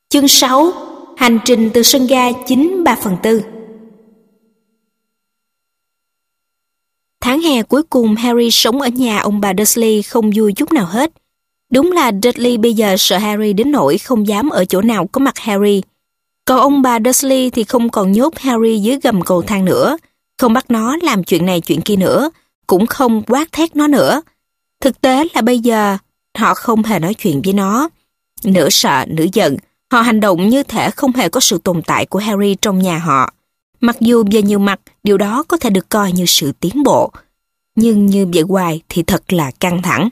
Chương 6. Hành trình từ sân ga 9/3/4. Tháng hè cuối cùng, Harry sống ở nhà ông bà Dursley không vui chút nào hết. Đúng là Dudley bây giờ sợ Harry đến nỗi không dám ở chỗ nào có mặt Harry. Còn ông bà Dursley thì không còn nhốt Harry dưới gầm cầu thang nữa, không bắt nó làm chuyện này chuyện kia nữa, cũng không quát thét nó nữa. Thực tế là bây giờ họ không hề nói chuyện với nó. Nửa sợ, nửa giận, họ hành động như thể không hề có sự tồn tại của Harry trong nhà họ. Mặc dù về nhiều mặt, điều đó có thể được coi như sự tiến bộ. Nhưng như vậy hoài thì thật là căng thẳng.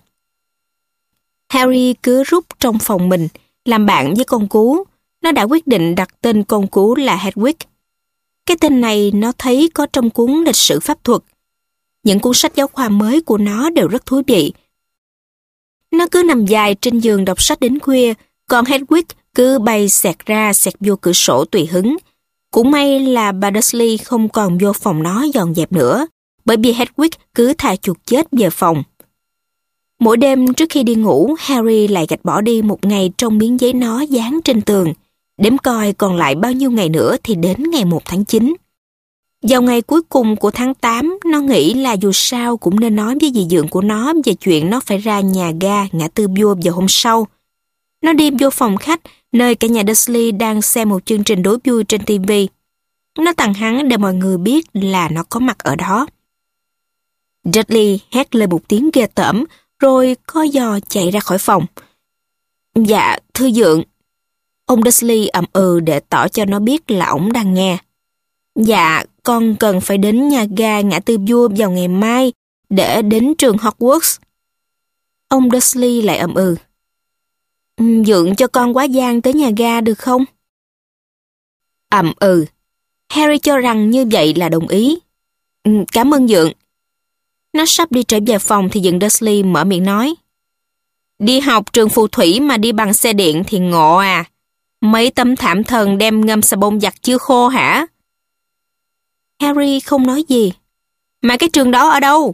Harry cứ rút trong phòng mình, làm bạn với con cú. Nó đã quyết định đặt tên con cú là Hedwig. Cái tên này nó thấy có trong cuốn lịch sử pháp thuật. Những cuốn sách giáo khoa mới của nó đều rất thú vị. Nó cứ nằm dài trên giường đọc sách đến khuya, còn Hedwig cứ bay xẹt ra xẹt vô cửa sổ tùy hứng. Cũng may là bà Dursley không còn vô phòng nó dọn dẹp nữa, bởi vì Hedwig cứ thà chuột chết về phòng. Mỗi đêm trước khi đi ngủ, Harry lại gạch bỏ đi một ngày trong miếng giấy nó dán trên tường, đếm coi còn lại bao nhiêu ngày nữa thì đến ngày 1 tháng 9. Vào ngày cuối cùng của tháng 8, nó nghĩ là dù sao cũng nên nói với dì dượng của nó về chuyện nó phải ra nhà ga ngã tư vua vào hôm sau. Nó đi vô phòng khách, nơi cả nhà Dursley đang xem một chương trình đố vui trên TV. Nó tặng hắn để mọi người biết là nó có mặt ở đó. Dudley hét lên một tiếng ghê tởm, rồi co giò chạy ra khỏi phòng. Dạ, thưa dượng. Ông Dursley ậm ừ để tỏ cho nó biết là ổng đang nghe. Dạ, con cần phải đến nhà ga ngã tư vua vào ngày mai để đến trường Hogwarts. Ông Dursley lại ậm ừ. Dượng cho con quá giang tới nhà ga được không? Ậm ừ. Harry cho rằng như vậy là đồng ý. Cảm ơn dượng. Nó sắp đi trở về phòng thì dượng Dursley mở miệng nói. Đi học trường phù thủy mà đi bằng xe điện thì ngộ à. Mấy tấm thảm thần đem ngâm xà bông giặt chưa khô hả? Harry không nói gì. Mà cái trường đó ở đâu?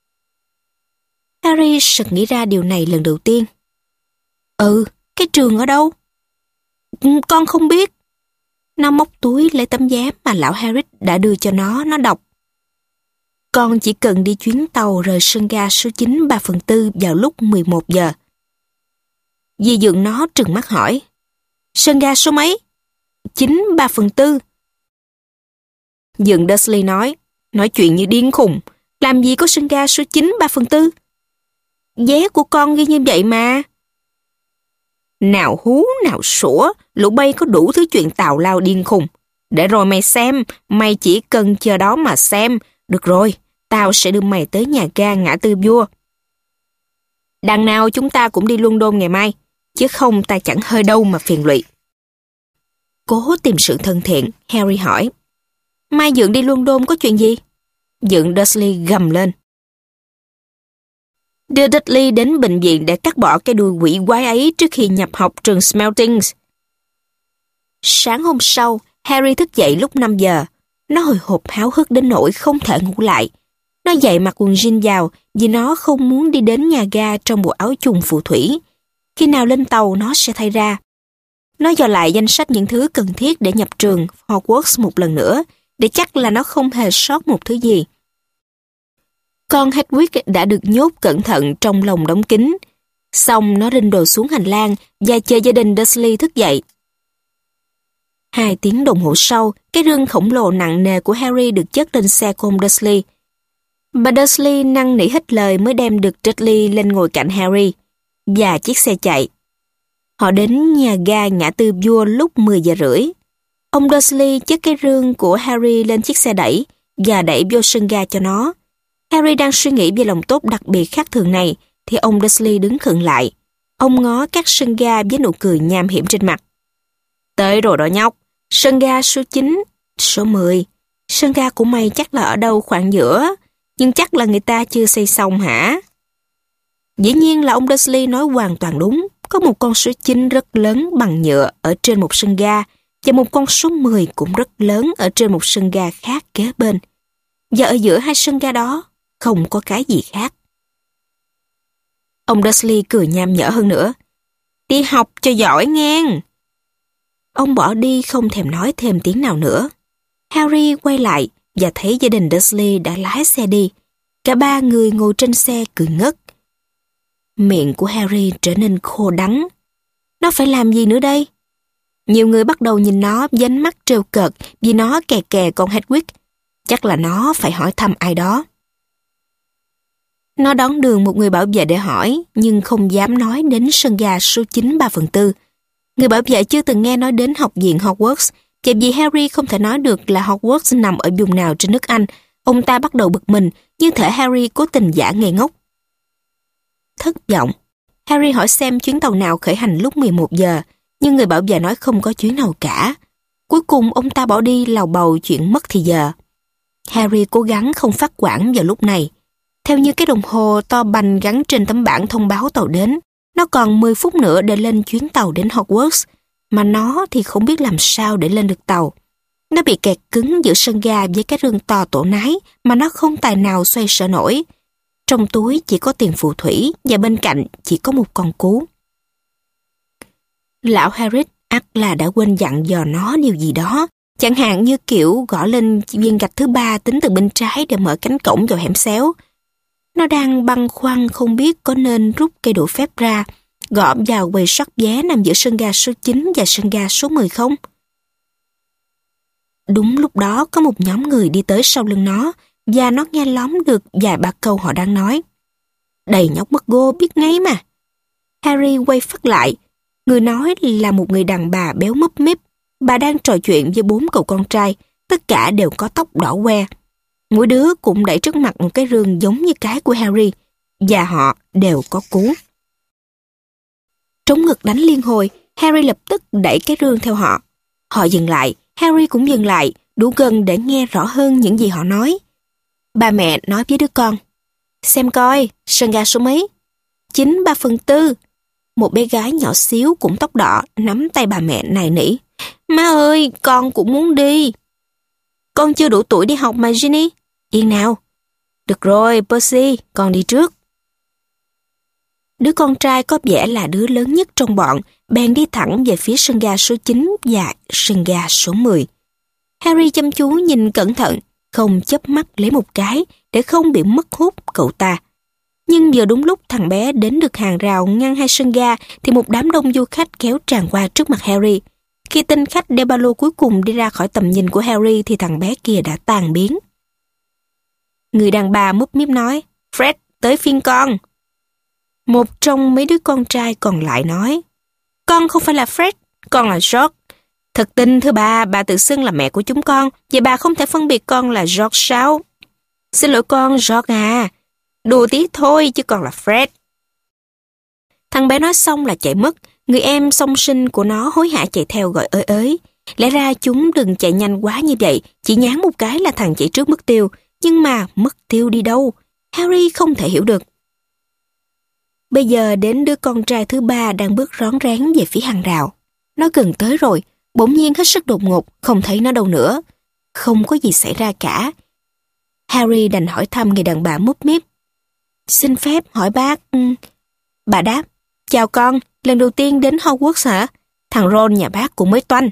Harry sực nghĩ ra điều này lần đầu tiên. Cái trường ở đâu? Con không biết. Nó móc túi lấy tấm vé mà lão Harry đã đưa cho nó đọc. Con chỉ cần đi chuyến tàu rời sân ga số 9/3/4 vào lúc 11 giờ. Dì dượng nó trừng mắt hỏi. Sân ga số mấy? 9/3/4. Dượng Dursley nói chuyện như điên khùng. Làm gì có sân ga số 9/3/4? Vé của con ghi như vậy mà. Nào hú nào sủa, lũ bay có đủ thứ chuyện tào lao điên khùng. Để rồi mày xem, mày chỉ cần chờ đó mà xem. Được rồi, tao sẽ đưa mày tới nhà ga ngã tư vua. Đằng nào chúng ta cũng đi London ngày mai, chứ không ta chẳng hơi đâu mà phiền lụy. Cố tìm sự thân thiện, Harry hỏi. Mai dượng đi London có chuyện gì? Dượng Dursley gầm lên. Đưa Dudley đến bệnh viện để cắt bỏ cái đuôi quỷ quái ấy trước khi nhập học trường Smeltings. Sáng hôm sau, Harry thức dậy lúc 5 giờ. Nó hồi hộp háo hức đến nỗi không thể ngủ lại. Nó dậy mặc quần jean vào vì nó không muốn đi đến nhà ga trong bộ áo chùng phù thủy. Khi nào lên tàu nó sẽ thay ra. Nó dò lại danh sách những thứ cần thiết để nhập trường Hogwarts một lần nữa, để chắc là nó không hề sót một thứ gì. Con Hedwig đã được nhốt cẩn thận trong lồng đóng kín. Xong nó rinh đồ xuống hành lang và chờ gia đình Dursley thức dậy. 2 tiếng đồng hồ sau, cái rương khổng lồ nặng nề của Harry được chất lên xe của ông Dursley. Bà Dursley năn nỉ hết lời mới đem được Dudley lên ngồi cạnh Harry, và chiếc xe chạy. Họ đến nhà ga ngã tư vua lúc 10 giờ rưỡi. Ông Dursley chất cái rương của Harry lên chiếc xe đẩy và đẩy vô sân ga cho nó. Harry đang suy nghĩ về lòng tốt đặc biệt khác thường này, thì ông Dursley đứng khựng lại. Ông ngó các sân ga với nụ cười nham hiểm trên mặt. Tới rồi đó nhóc, sân ga số 9, số 10. Sân ga của mày chắc là ở đâu khoảng giữa, nhưng chắc là người ta chưa xây xong hả? Dĩ nhiên là ông Dursley nói hoàn toàn đúng. Có một con số 9 rất lớn bằng nhựa ở trên một sân ga, và một con số 10 cũng rất lớn ở trên một sân ga khác kế bên. Và ở giữa hai sân ga đó, không có cái gì khác. Ông Dursley cười nham nhở hơn nữa. Đi học cho giỏi ngang. Ông bỏ đi không thèm nói thêm tiếng nào nữa. Harry quay lại và thấy gia đình Dursley đã lái xe đi. Cả ba người ngồi trên xe cười ngất. Miệng của Harry trở nên khô đắng. Nó phải làm gì nữa đây? Nhiều người bắt đầu nhìn nó với ánh mắt trêu cợt vì nó kè kè con Hedwig. Chắc là nó phải hỏi thăm ai đó. Nó đón đường một người bảo vệ để hỏi, nhưng không dám nói đến sân ga số 9 3/4. Người bảo vệ chưa từng nghe nói đến học viện Hogwarts, và vì Harry không thể nói được là Hogwarts nằm ở vùng nào trên nước Anh, ông ta bắt đầu bực mình, như thể Harry cố tình giả ngây ngốc. Thất vọng, Harry hỏi xem chuyến tàu nào khởi hành lúc 11 giờ, nhưng người bảo vệ nói không có chuyến nào cả. Cuối cùng ông ta bỏ đi lầu bầu chuyện mất thì giờ. Harry cố gắng không phát quản vào lúc này. Theo như cái đồng hồ to bành gắn trên tấm bảng thông báo tàu đến, nó còn 10 phút nữa để lên chuyến tàu đến Hogwarts, mà nó thì không biết làm sao để lên được tàu. Nó bị kẹt cứng giữa sân ga với cái rương to tổ nái mà nó không tài nào xoay sở nổi. Trong túi chỉ có tiền phù thủy và bên cạnh chỉ có một con cú. Lão Hagrid ắt là đã quên dặn dò nó điều gì đó, chẳng hạn như kiểu gõ lên viên gạch thứ 3 tính từ bên trái để mở cánh cổng vào hẻm xéo. Nó đang băn khoăn không biết có nên rút cây đũa phép ra, gõ vào quầy soát vé nằm giữa sân ga số 9 và sân ga số 10 không? Đúng lúc đó có một nhóm người đi tới sau lưng nó, và nó nghe lóm được vài ba câu họ đang nói. Đầy nhóc mất gô biết ngay mà. Harry quay phắt lại. Người nói là một người đàn bà béo múp míp. Bà đang trò chuyện với 4 cậu con trai, tất cả đều có tóc đỏ que. Mỗi đứa cũng đẩy trước mặt một cái rương giống như cái của Harry, và họ đều có cú. Trống ngực đánh liên hồi, Harry lập tức đẩy cái rương theo họ. Họ dừng lại, Harry cũng dừng lại, đủ gần để nghe rõ hơn những gì họ nói. Bà mẹ nói với đứa con, xem coi, sân ga số mấy? 9 3/4. Một bé gái nhỏ xíu cũng tóc đỏ nắm tay bà mẹ nài nỉ. Má ơi, con cũng muốn đi. Con chưa đủ tuổi đi học mà Ginny. Yên nào. Được rồi, Percy, con đi trước. Đứa con trai có vẻ là đứa lớn nhất trong bọn, bèn đi thẳng về phía sân ga số 9 và sân ga số 10. Harry chăm chú nhìn cẩn thận, không chớp mắt lấy một cái để không bị mất hút cậu ta. Nhưng vừa đúng lúc thằng bé đến được hàng rào ngăn hai sân ga thì một đám đông du khách kéo tràn qua trước mặt Harry. Khi tên khách đeo ba lô cuối cùng đi ra khỏi tầm nhìn của Harry thì thằng bé kia đã tan biến. Người đàn bà múp míp nói, Fred, tới phiên con. Một trong mấy đứa con trai còn lại nói, con không phải là Fred, con là George. Thật tình thưa bà tự xưng là mẹ của chúng con, vậy bà không thể phân biệt con là George sao? Xin lỗi con, George à. Đùa tí thôi chứ còn là Fred. Thằng bé nói xong là chạy mất. Người em song sinh của nó hối hả chạy theo gọi ới ới. Lẽ ra chúng đừng chạy nhanh quá như vậy, chỉ nhán một cái là thằng chạy trước mất tiêu. Nhưng mà mất tiêu đi đâu? Harry không thể hiểu được. Bây giờ đến đứa con trai thứ 3 đang bước rón rén về phía hàng rào. Nó gần tới rồi, bỗng nhiên hết sức đột ngột, không thấy nó đâu nữa. Không có gì xảy ra cả. Harry đành hỏi thăm người đàn bà múp míp. Xin phép hỏi bác... Bà đáp, chào con, lần đầu tiên đến Hogwarts hả? Thằng Ron nhà bác cũng mới toanh.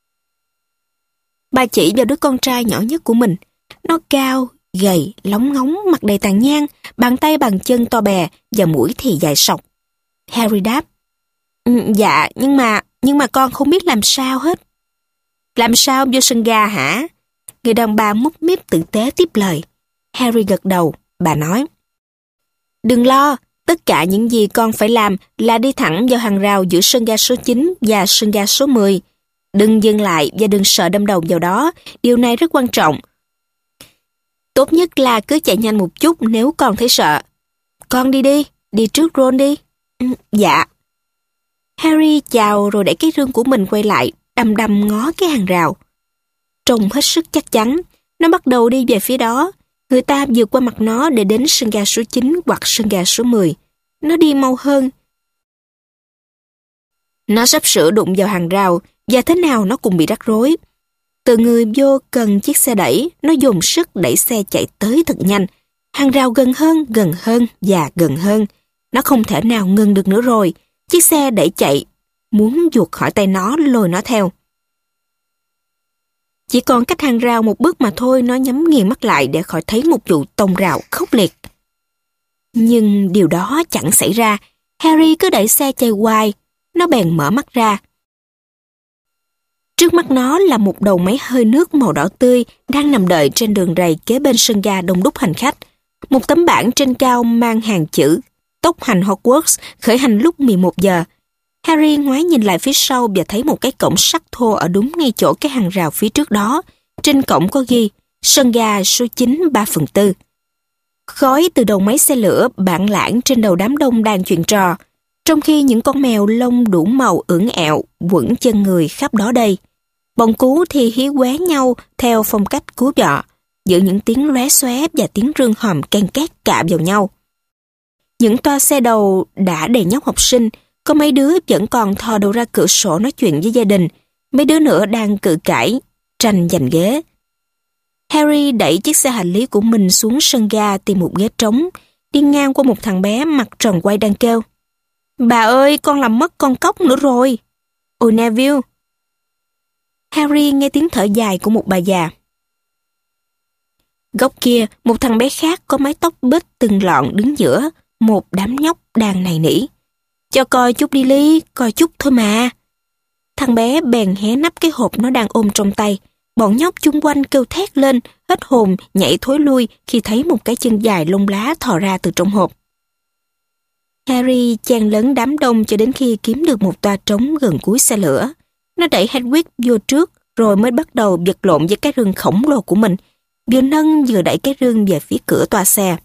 Bà chỉ vào đứa con trai nhỏ nhất của mình. Nó cao, gầy, lóng ngóng, mặt đầy tàn nhang, bàn tay bàn chân to bè và mũi thì dài sọc. Harry đáp, dạ, nhưng mà con không biết làm sao hết. Làm sao vô sân ga hả? Người đàn bà múp míp tử tế tiếp lời. Harry gật đầu, bà nói, đừng lo, tất cả những gì con phải làm là đi thẳng vào hàng rào giữa sân ga số 9 và sân ga số 10. Đừng dừng lại và đừng sợ đâm đầu vào đó, điều này rất quan trọng. Tốt nhất là cứ chạy nhanh một chút nếu con thấy sợ. Con đi trước Ron đi. Dạ. Harry chào rồi đẩy cái rương của mình quay lại, đăm đăm ngó cái hàng rào. Trông hết sức chắc chắn, nó bắt đầu đi về phía đó. Người ta vượt qua mặt nó để đến sân ga số 9 hoặc sân ga số 10. Nó đi mau hơn. Nó sắp sửa đụng vào hàng rào và thế nào nó cũng bị rắc rối. Từ người vô cần chiếc xe đẩy, nó dồn sức đẩy xe chạy tới thật nhanh. Hàng rào gần hơn và gần hơn. Nó không thể nào ngừng được nữa rồi. Chiếc xe đẩy chạy, muốn giụt khỏi tay nó lôi nó theo. Chỉ còn cách hàng rào một bước mà thôi, nó nhắm nghiền mắt lại để khỏi thấy một vụ tông rào khốc liệt. Nhưng điều đó chẳng xảy ra. Harry cứ đẩy xe chạy hoài, nó bèn mở mắt ra. Trước mắt nó là một đầu máy hơi nước màu đỏ tươi đang nằm đợi trên đường ray kế bên sân ga đông đúc hành khách. Một tấm bảng trên cao mang hàng chữ tốc hành Hogwarts khởi hành lúc 11 giờ. Harry ngoái nhìn lại phía sau và thấy một cái cổng sắt thô ở đúng ngay chỗ cái hàng rào phía trước đó. Trên cổng có ghi sân ga số 9 3/4. Khói từ đầu máy xe lửa bảng lãng trên đầu đám đông đang chuyện trò, trong khi những con mèo lông đủ màu ưỡn ẹo quẩn chân người khắp đó đây. Bọn cú thì hí qué nhau theo phong cách cú bọ, giữa những tiếng lóe xóe và tiếng rương hòm ken két cạ vào nhau. Những toa xe đầu đã đầy nhóc học sinh, có mấy đứa vẫn còn thò đầu ra cửa sổ nói chuyện với gia đình, mấy đứa nữa đang cự cãi, tranh giành ghế. Harry đẩy chiếc xe hành lý của mình xuống sân ga tìm một ghế trống, đi ngang qua một thằng bé mặt tròn quay đang kêu: "Bà ơi, con làm mất con cóc nữa rồi." "Ôi Neville." Harry nghe tiếng thở dài của một bà già. Góc kia, một thằng bé khác có mái tóc bết từng lọn đứng giữa, một đám nhóc đang nài nỉ: "Cho coi chút đi Ly, coi chút thôi mà." Thằng bé bèn hé nắp cái hộp nó đang ôm trong tay. Bọn nhóc chung quanh kêu thét lên, hết hồn, nhảy thối lui khi thấy một cái chân dài lông lá thò ra từ trong hộp. Harry chen lấn đám đông cho đến khi kiếm được một toa trống gần cuối xe lửa. Nó đẩy Hedwig vô trước, rồi mới bắt đầu vật lộn với cái rương khổng lồ của mình, vừa nâng vừa đẩy cái rương về phía cửa toa xe.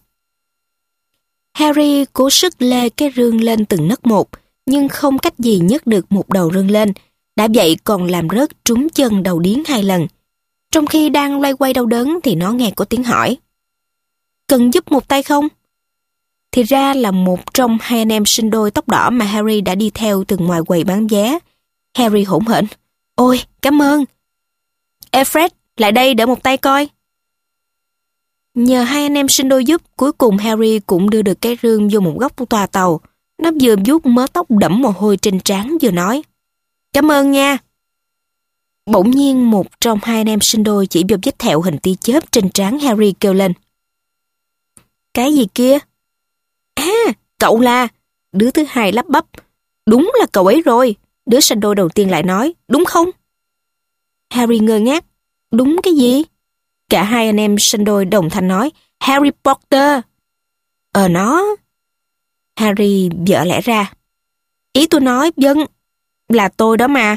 Harry cố sức lê cái rương lên từng nấc một, nhưng không cách gì nhấc được một đầu rương lên, đã vậy còn làm rớt trúng chân đầu điếng 2 lần. Trong khi đang loay quay đau đớn thì nó nghe có tiếng hỏi: "Cần giúp một tay không?" Thì ra là một trong hai anh em sinh đôi tóc đỏ mà Harry đã đi theo từ ngoài quầy bán vé. Harry hỗn hển: "Ôi, cảm ơn." "Ê Fred, lại đây đỡ một tay coi." Nhờ hai anh em sinh đôi giúp, cuối cùng Harry cũng đưa được cái rương vô một góc của tòa tàu. Nó vừa vuốt mớ tóc đẫm mồ hôi trên trán vừa nói: "Cảm ơn nha." Bỗng nhiên một trong hai anh em sinh đôi chỉ vào vết thẹo hình tia chớp trên trán Harry kêu lên: "Cái gì kia?" "À, cậu là..." Đứa thứ hai lắp bắp: "Đúng là cậu ấy rồi." Đứa sinh đôi đầu tiên lại nói: "Đúng không?" Harry ngơ ngác: "Đúng cái gì?" Cả hai anh em sinh đôi đồng thanh nói: "Harry Potter." Nó..." Harry vỡ lẽ ra: "Ý tôi nói, vâng, là tôi đó mà."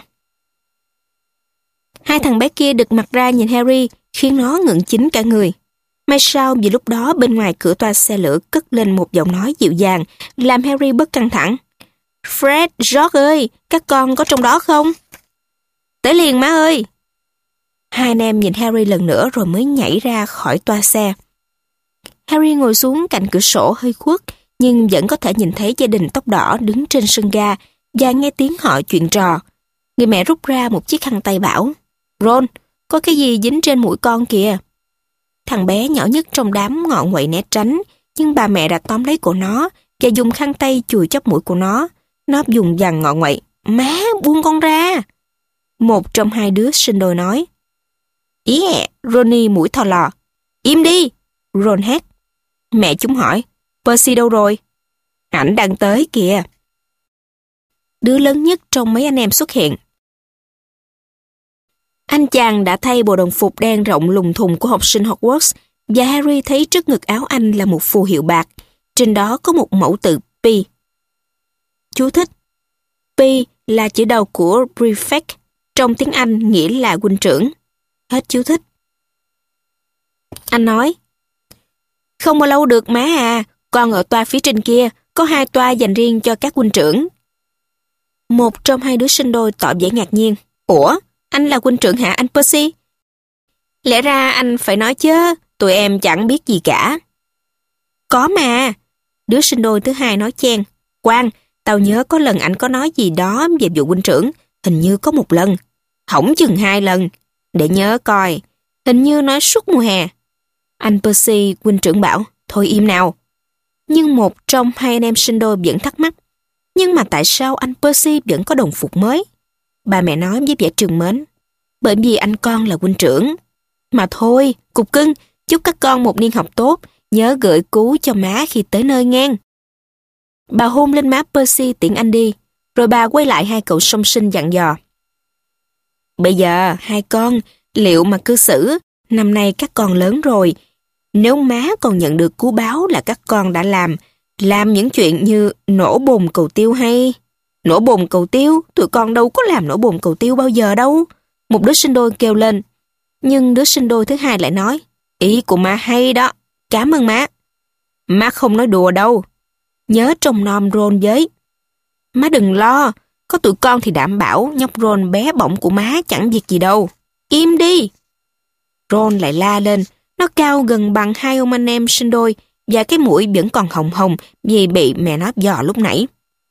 Hai thằng bé kia đực mặt ra nhìn Harry, khiến nó ngượng chín cả người. May sao vì lúc đó bên ngoài cửa toa xe lửa cất lên một giọng nói dịu dàng, làm Harry bớt căng thẳng. "Fred, George ơi, các con có trong đó không?" "Tới liền má ơi." Hai anh em nhìn Harry lần nữa rồi mới nhảy ra khỏi toa xe. Harry ngồi xuống cạnh cửa sổ hơi khuất, nhưng vẫn có thể nhìn thấy gia đình tóc đỏ đứng trên sân ga và nghe tiếng họ chuyện trò. Người mẹ rút ra một chiếc khăn tay bảo: "Ron, có cái gì dính trên mũi con kìa." Thằng bé nhỏ nhất trong đám ngọ nguậy né tránh, nhưng bà mẹ đã tóm lấy cổ nó và dùng khăn tay chùi chóp mũi của nó. Nó dùng dằn ngọ nguậy: "Má, buông con ra." Một trong hai đứa sinh đôi nói: "Yeah, Ronny mũi thò lò." "Im đi!" Ron hét. Mẹ chúng hỏi: "Percy đâu rồi?" "Ảnh đang tới kìa." Đứa lớn nhất trong mấy anh em xuất hiện. Anh chàng đã thay bộ đồng phục đen rộng lùng thùng của học sinh Hogwarts, và Harry thấy trước ngực áo anh là một phù hiệu bạc. Trên đó có một mẫu tự P. Chú thích: P là chữ đầu của prefect, trong tiếng Anh nghĩa là huynh trưởng. Hết chú thích. Anh nói: "Không bao lâu được má à, con ở toa phía trên kia, có 2 toa dành riêng cho các huynh trưởng." Một trong hai đứa sinh đôi tỏ vẻ ngạc nhiên: "Ủa, anh là huynh trưởng hả anh Percy?" "Lẽ ra anh phải nói chứ, tụi em chẳng biết gì cả." "Có mà." Đứa sinh đôi thứ hai nói chen: "Quang, tao nhớ có lần anh có nói gì đó về vụ huynh trưởng, hình như có 1 lần, hỏng chừng 2 lần. Để nhớ coi, hình như nói suốt mùa hè." Anh Percy, huynh trưởng bảo: "Thôi im nào." Nhưng một trong hai anh em sinh đôi vẫn thắc mắc: "Nhưng mà tại sao anh Percy vẫn có đồng phục mới?" Bà mẹ nói với vẻ trừng mến: bởi vì anh con là huynh trưởng. Mà thôi, cục cưng, chúc các con một niên học tốt, nhớ gửi cú cho má khi tới nơi ngang. Bà hôn lên má Percy tiễn anh đi, rồi bà quay lại hai cậu song sinh dặn dò. Bây giờ, hai con, liệu mà cư xử, năm nay các con lớn rồi, nếu má còn nhận được cú báo là các con đã làm những chuyện như nổ bồn cầu tiêu hay... Nổ bồn cầu tiêu? Tụi con đâu có làm nổ bồn cầu tiêu bao giờ đâu. Một đứa sinh đôi kêu lên. Nhưng đứa sinh đôi thứ hai lại nói, ý của má hay đó, cảm ơn má. Má không nói đùa đâu. Nhớ trông nom Ron với. Má đừng lo, có tụi con thì đảm bảo nhóc Ron bé bỏng của má chẳng việc gì đâu. Im đi! Ron lại la lên, nó cao gần bằng hai ông anh em sinh đôi và cái mũi vẫn còn hồng hồng vì bị mẹ nó dò lúc nãy.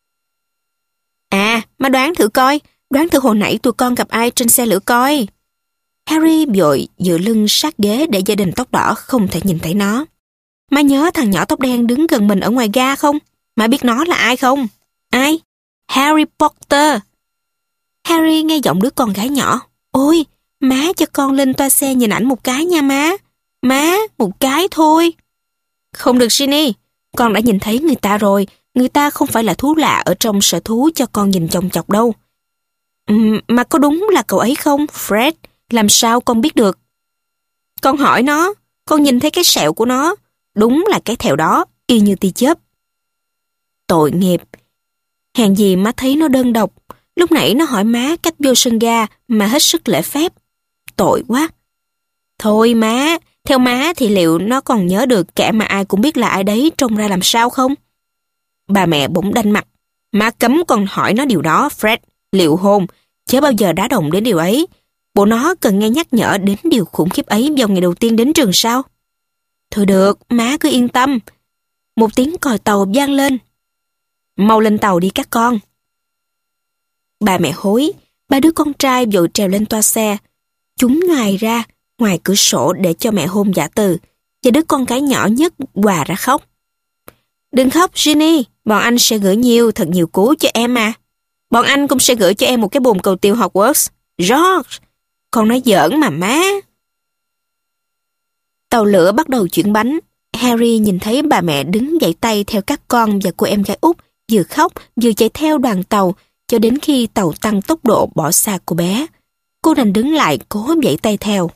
À, má đoán thử coi, đoán thử hồi nãy tụi con gặp ai trên xe lửa coi. Harry vội dựa lưng sát ghế để gia đình tóc đỏ không thể nhìn thấy nó. Má nhớ thằng nhỏ tóc đen đứng gần mình ở ngoài ga không? Má biết nó là ai không? Ai? Harry Potter. Harry nghe giọng đứa con gái nhỏ. Ôi, má cho con lên toa xe nhìn ảnh một cái nha má. Má, một cái thôi. Không được Ginny, con đã nhìn thấy người ta rồi. Người ta không phải là thú lạ ở trong sở thú cho con nhìn chòng chọc đâu. Mà có đúng là cậu ấy không, Fred? Làm sao con biết được? Con hỏi nó, con nhìn thấy cái sẹo của nó. Đúng là cái thẹo đó, y như tia chớp. Tội nghiệp. Hèn gì má thấy nó đơn độc. Lúc nãy nó hỏi má cách vô sân ga mà hết sức lễ phép. Tội quá. Thôi má, theo má thì liệu nó còn nhớ được kẻ mà ai cũng biết là ai đấy trông ra làm sao không? Bà mẹ bỗng đanh mặt. Má cấm con hỏi nó điều đó, Fred. Liệu hôn, chớ bao giờ đá động đến điều ấy. Bộ nó cần nghe nhắc nhở đến điều khủng khiếp ấy vào ngày đầu tiên đến trường sao? Thôi được, má cứ yên tâm. Một tiếng còi tàu vang lên. Mau lên tàu đi các con. Bà mẹ hối, ba đứa con trai vội trèo lên toa xe. Chúng ngoài ra, ngoài cửa sổ để cho mẹ hôn giả từ, và đứa con gái nhỏ nhất hòa ra khóc. Đừng khóc, Ginny, bọn anh sẽ gửi thật nhiều cú cho em mà. Bọn anh cũng sẽ gửi cho em một cái bồn cầu tiêu Hogwarts. George, con nói giỡn mà má. Tàu lửa bắt đầu chuyển bánh. Harry nhìn thấy bà mẹ đứng vẫy tay theo các con và cô em gái út vừa khóc vừa chạy theo đoàn tàu cho đến khi tàu tăng tốc độ bỏ xa cô bé. Cô đành đứng lại cố vẫy tay theo.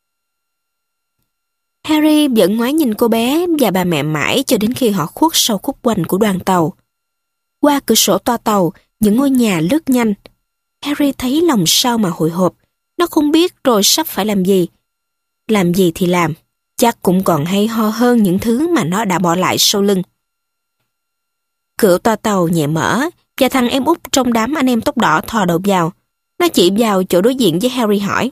Harry vẫn ngoái nhìn cô bé và bà mẹ mãi cho đến khi họ khuất sau khúc quanh của đoàn tàu. Qua cửa sổ toa tàu, những ngôi nhà lướt nhanh. Harry thấy lòng sao mà hồi hộp. Nó không biết rồi sắp phải làm gì. Làm gì thì làm, chắc cũng còn hay ho hơn những thứ mà nó đã bỏ lại sau lưng. Cửa toa tàu nhẹ mở và thằng em út trong đám anh em tóc đỏ thò đầu vào. Nó chỉ vào chỗ đối diện với Harry hỏi.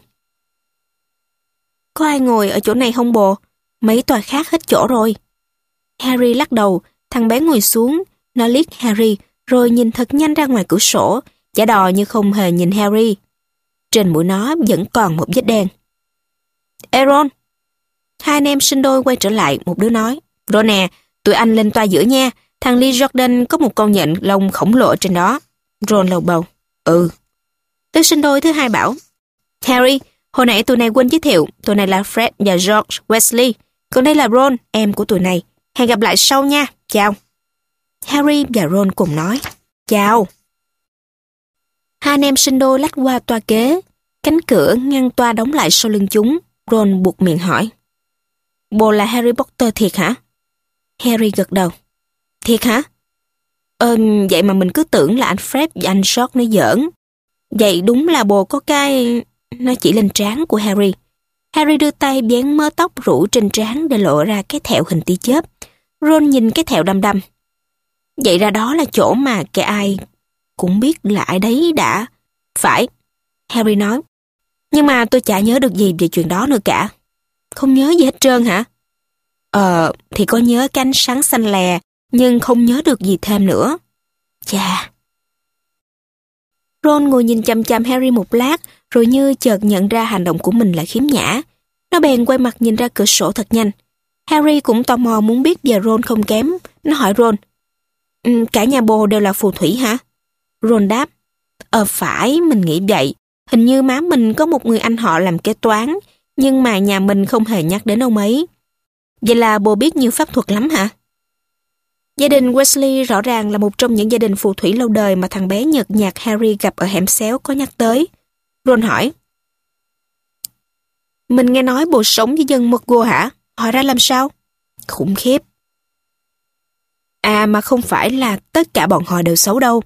Có ai ngồi ở chỗ này không bồ? Mấy tòa khác hết chỗ rồi. Harry lắc đầu, thằng bé ngồi xuống, nó liếc Harry rồi nhìn thật nhanh ra ngoài cửa sổ, giả đò như không hề nhìn Harry. Trên mũi nó vẫn còn một vết đen. Ê Ron! Hai anh em sinh đôi quay trở lại, một đứa nói. Ron nè, tụi anh lên toa giữa nha, thằng Lee Jordan có một con nhện lông khổng lồ trên đó. Ron lầu bầu. Ừ. Đứa sinh đôi thứ hai bảo. Harry, hồi nãy tụi này quên giới thiệu, tụi này là Fred và George Weasley, còn đây là Ron, em của tụi này. Hẹn gặp lại sau nha, chào. Harry và Ron cùng nói, chào. Hai anh em sinh đôi lách qua toa kế, cánh cửa ngăn toa đóng lại sau lưng chúng. Ron buột miệng hỏi, bồ là Harry Potter thiệt hả? Harry gật đầu. Thiệt hả? Vậy mà mình cứ tưởng là anh Fred và anh George nói giỡn. Vậy đúng là bồ có cái... Nó chỉ lên trán của Harry. Harry đưa tay vén mớ tóc rủ trên trán để lộ ra cái thẹo hình tia chớp. Ron nhìn cái thẹo đăm đăm. Vậy ra đó là chỗ mà kẻ ai cũng biết là ai đấy đã. Phải, Harry nói. Nhưng mà tôi chả nhớ được gì về chuyện đó nữa cả. Không nhớ gì hết trơn hả? Thì có nhớ cái ánh sáng xanh lè, nhưng không nhớ được gì thêm nữa. Chà. Ron ngồi nhìn chằm chằm Harry một lát, rồi như chợt nhận ra hành động của mình là khiếm nhã. Nó bèn quay mặt nhìn ra cửa sổ thật nhanh. Harry cũng tò mò muốn biết về Ron không kém. Nó hỏi Ron, cả nhà bồ đều là phù thủy hả? Ron đáp, phải, mình nghĩ vậy. Hình như má mình có một người anh họ làm kế toán, nhưng mà nhà mình không hề nhắc đến ông ấy. Vậy là bồ biết nhiều pháp thuật lắm hả? Gia đình Weasley rõ ràng là một trong những gia đình phù thủy lâu đời mà thằng bé nhợt nhạt Harry gặp ở hẻm xéo có nhắc tới. Ron hỏi. Mình nghe nói bồ sống với dân McGonagall hả? Hỏi ra làm sao? Khủng khiếp. À mà không phải là tất cả bọn họ đều xấu đâu.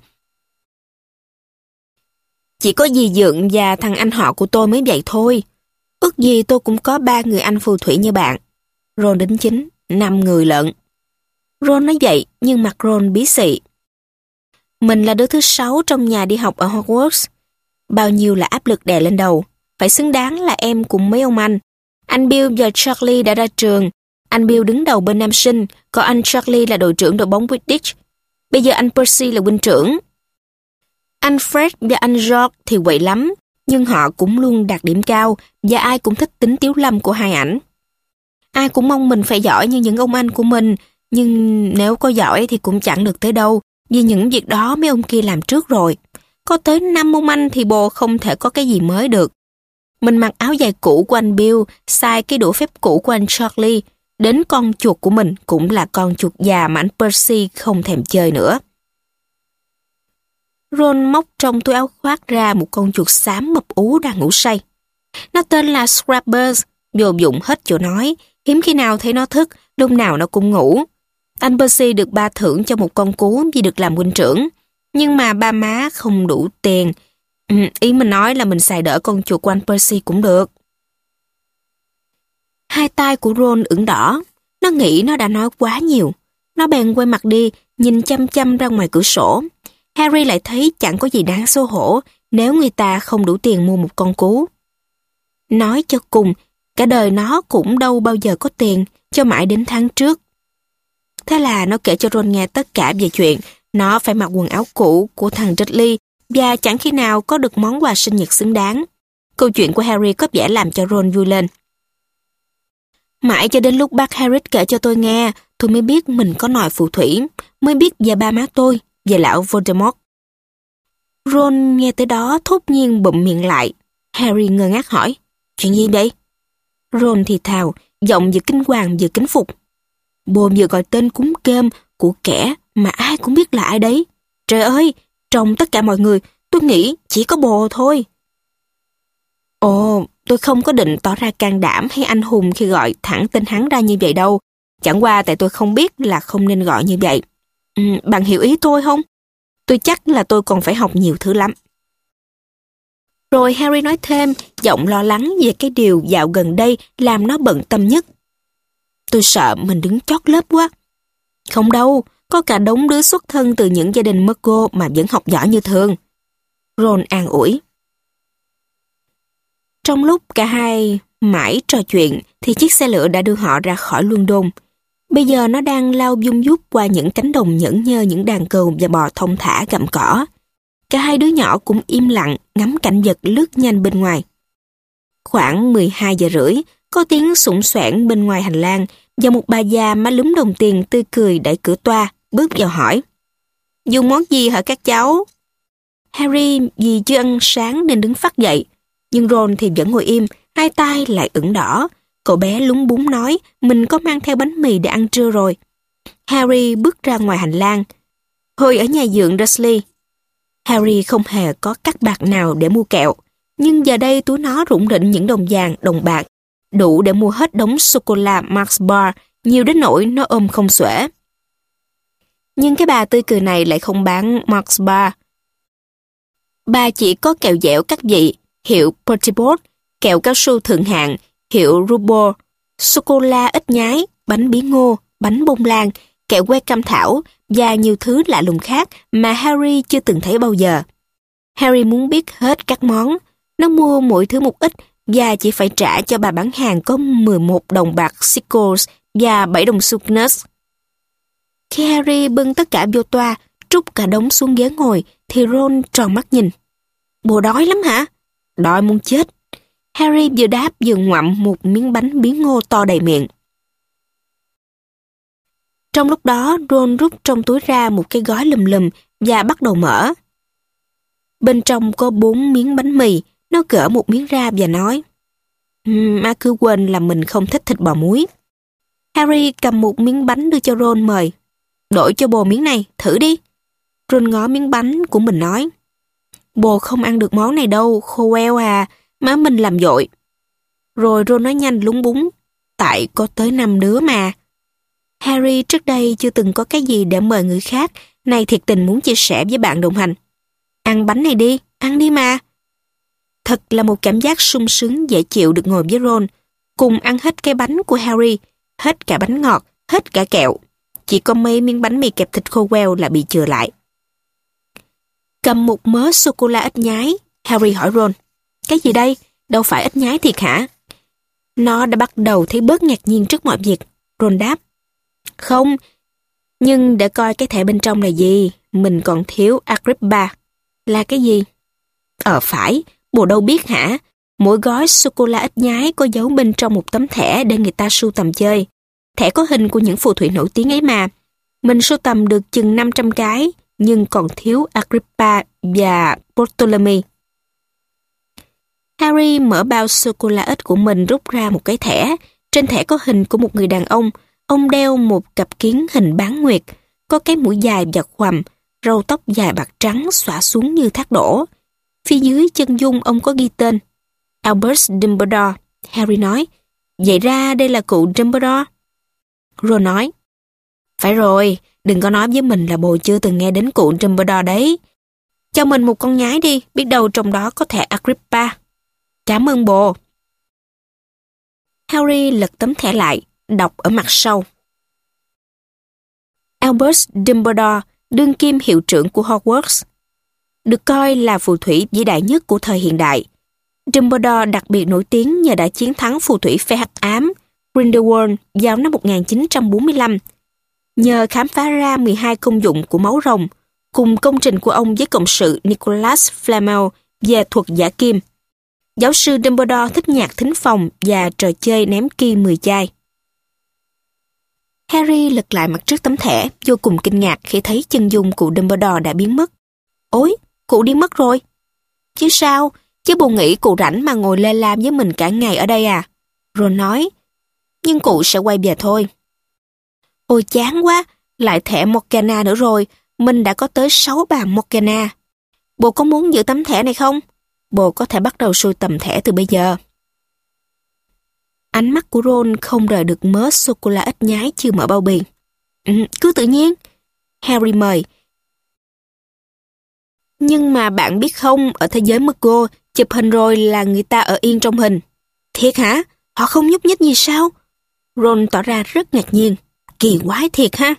Chỉ có dì Dượng và thằng anh họ của tôi mới vậy thôi. Ước gì tôi cũng có 3 người anh phù thủy như bạn. Ron đính chính, 5 người lận. Ron nói vậy, nhưng mặt Ron bí xị. Mình là đứa thứ 6 trong nhà đi học ở Hogwarts. Bao nhiêu là áp lực đè lên đầu. Phải xứng đáng là em cùng mấy ông anh. Anh Bill và Charlie đã ra trường. Anh Bill đứng đầu bên nam sinh, còn anh Charlie là đội trưởng đội bóng Quidditch. Bây giờ anh Percy là huynh trưởng. Anh Fred và anh George thì quậy lắm, nhưng họ cũng luôn đạt điểm cao và ai cũng thích tính tiếu lâm của hai ảnh. Ai cũng mong mình phải giỏi như những ông anh của mình, nhưng nếu có giỏi thì cũng chẳng được tới đâu, vì những việc đó mấy ông kia làm trước rồi. Có tới 5 ông anh thì bồ không thể có cái gì mới được. Mình mặc áo dài cũ của anh Bill, xài cái đũa phép cũ của anh Charlie, đến con chuột của mình cũng là con chuột già mà anh Percy không thèm chơi nữa. Ron móc trong túi áo khoác ra một con chuột xám mập ú đang ngủ say. Nó tên là Scrappers, vô dụng hết chỗ nói, hiếm khi nào thấy nó thức, lúc nào nó cũng ngủ. Anh Percy được ba thưởng cho một con cú vì được làm huynh trưởng, nhưng mà ba má không đủ tiền. Ý mình nói là mình xài đỡ con chuột của anh Percy cũng được. Hai tay của Ron ửng đỏ, nó nghĩ nó đã nói quá nhiều. Nó bèn quay mặt đi, nhìn chăm chăm ra ngoài cửa sổ. Harry lại thấy chẳng có gì đáng xấu hổ nếu người ta không đủ tiền mua một con cú. Nói cho cùng, cả đời nó cũng đâu bao giờ có tiền, cho mãi đến tháng trước. Thế là nó kể cho Ron nghe tất cả về chuyện nó phải mặc quần áo cũ của thằng Dudley và chẳng khi nào có được món quà sinh nhật xứng đáng. Câu chuyện của Harry có vẻ làm cho Ron vui lên. Mãi cho đến lúc bác Hagrid kể cho tôi nghe, tôi mới biết mình có nòi phù thủy, mới biết về ba má tôi, về lão Voldemort. Ron nghe tới đó thốt nhiên bụm miệng lại. Harry ngơ ngác hỏi, chuyện gì đây? Ron thì thào, giọng vừa kinh hoàng vừa kính phục. Bồ vừa gọi tên cúng kêm của kẻ mà ai cũng biết là ai đấy. Trời ơi, trong tất cả mọi người, tôi nghĩ chỉ có bồ thôi. Ồ, tôi không có định tỏ ra can đảm hay anh hùng khi gọi thẳng tên hắn ra như vậy đâu. Chẳng qua tại tôi không biết là không nên gọi như vậy. Bạn hiểu ý tôi không? Tôi chắc là tôi còn phải học nhiều thứ lắm. Rồi Harry nói thêm, giọng lo lắng về cái điều dạo gần đây làm nó bận tâm nhất. Tôi sợ mình đứng chót lớp quá. Không đâu, có cả đống đứa xuất thân từ những gia đình McGonagall mà vẫn học giỏi như thường. Ron an ủi. Trong lúc cả hai mãi trò chuyện thì chiếc xe lửa đã đưa họ ra khỏi London. Bây giờ nó đang lao vun vút qua những cánh đồng nhẫn nhơ những đàn cừu và bò thong thả gặm cỏ. Cả hai đứa nhỏ cũng im lặng ngắm cảnh vật lướt nhanh bên ngoài. Khoảng 12 giờ rưỡi, có tiếng sủng soảng bên ngoài hành lang và một bà già má lúm đồng tiền tươi cười đẩy cửa toa, bước vào hỏi. Dùng món gì hả các cháu? Harry vì chưa ăn sáng nên đứng phắt dậy, nhưng Ron thì vẫn ngồi im, hai tay lại ửng đỏ. Cậu bé lúng búng nói mình có mang theo bánh mì để ăn trưa rồi. Harry bước ra ngoài hành lang. Hồi ở nhà dượng Dursley, Harry không hề có cắt bạc nào để mua kẹo, nhưng giờ đây túi nó rủng rỉnh những đồng vàng, đồng bạc, đủ để mua hết đống sô-cô-la Mars Bar, nhiều đến nỗi nó ôm không xuể. Nhưng cái bà tươi cười này lại không bán Mars Bar. Bà chỉ có kẹo dẻo các vị, hiệu Portibot, kẹo cao su thượng hạng, hiệu Rubor, sô-cô-la ít nhái, bánh bí ngô, bánh bông lan, kẹo que cam thảo và nhiều thứ lạ lùng khác mà Harry chưa từng thấy bao giờ. Harry muốn biết hết các món. Nó mua mỗi thứ một ít và chỉ phải trả cho bà bán hàng có 11 đồng bạc Sickles và 7 đồng Suknus. Khi Harry bưng tất cả vô toa, trút cả đống xuống ghế ngồi, thì Ron tròn mắt nhìn. Bồ đói lắm hả? Đói muốn chết. Harry vừa đáp vừa ngoặm một miếng bánh bí ngô to đầy miệng. Trong lúc đó, Ron rút trong túi ra một cái gói lùm lùm và bắt đầu mở. Bên trong có 4 miếng bánh mì, Nó gỡ một miếng ra và nói, má cứ quên là mình không thích thịt bò muối. Harry cầm một miếng bánh đưa cho Ron mời. Đổi cho bồ miếng này, thử đi. Ron ngó miếng bánh của mình nói, bồ không ăn được món này đâu, khô queo à, má mình làm dội. Rồi Ron nói nhanh lúng búng, tại có tới 5 đứa mà. Harry trước đây chưa từng có cái gì để mời người khác, nay thiệt tình muốn chia sẻ với bạn đồng hành. Ăn bánh này đi, ăn đi mà. Thật là một cảm giác sung sướng dễ chịu được ngồi với Ron, cùng ăn hết cái bánh của Harry, hết cả bánh ngọt, hết cả kẹo. Chỉ có mấy miếng bánh mì kẹp thịt khô queo là bị chừa lại. Cầm một mớ sô-cô-la ít nhái, Harry hỏi Ron, cái gì đây? Đâu phải ít nhái thiệt hả? Nó đã bắt đầu thấy bớt ngạc nhiên trước mọi việc. Ron đáp, không, nhưng để coi cái thẻ bên trong là gì, mình còn thiếu Agrippa. Là cái gì? Phải, bồ đâu biết hả? Mỗi gói sô-cô-la ít nhái có giấu bên trong một tấm thẻ để người ta sưu tầm chơi. Thẻ có hình của những phù thủy nổi tiếng ấy mà. Mình sưu tầm được chừng 500 cái, nhưng còn thiếu Agrippa và Ptolemy. Harry mở bao sô-cô-la ít của mình rút ra một cái thẻ. Trên thẻ có hình của một người đàn ông. Ông đeo một cặp kiến hình bán nguyệt, có cái mũi dài và khoằm, râu tóc dài bạc trắng xõa xuống như thác đổ. Phía dưới chân dung ông có ghi tên Albus Dumbledore. Harry nói, vậy ra đây là cụ Dumbledore. Ron nói, phải rồi, đừng có nói với mình là bồ chưa từng nghe đến cụ Dumbledore đấy. Cho mình một con nhái đi, biết đâu trong đó có thẻ Agrippa. Cảm ơn bồ. Harry lật tấm thẻ lại, đọc ở mặt sau. Albus Dumbledore, đương kim hiệu trưởng của Hogwarts, được coi là phù thủy vĩ đại nhất của thời hiện đại. Dumbledore đặc biệt nổi tiếng nhờ đã chiến thắng phù thủy phe hắc ám Grindelwald vào năm 1945, nhờ khám phá ra 12 công dụng của máu rồng, cùng công trình của ông với cộng sự Nicholas Flamel về thuật giả kim. Giáo sư Dumbledore thích nhạc thính phòng và trò chơi ném ki 10 chai. Harry lật lại mặt trước tấm thẻ, vô cùng kinh ngạc khi thấy chân dung cụ Dumbledore đã biến mất. Ôi, cụ đi mất rồi. Chứ sao, chứ bồ nghĩ cụ rảnh mà ngồi lê lam với mình cả ngày ở đây à? Ron nói, nhưng cụ sẽ quay về thôi. Ôi chán quá, lại thẻ Morgana nữa rồi, mình đã có tới 6 bàn Morgana. Bồ có muốn giữ tấm thẻ này không? Bồ có thể bắt đầu sưu tầm thẻ từ bây giờ. Ánh mắt của Ron không rời được mớ sô-cô-la ít nhái chưa mở bao bì. Cứ tự nhiên. Harry mời. Nhưng mà bạn biết không, ở thế giới Muggle, chụp hình rồi là người ta ở yên trong hình. Thiệt hả? Họ không nhúc nhích gì sao? Ron tỏ ra rất ngạc nhiên. Kỳ quái thiệt ha.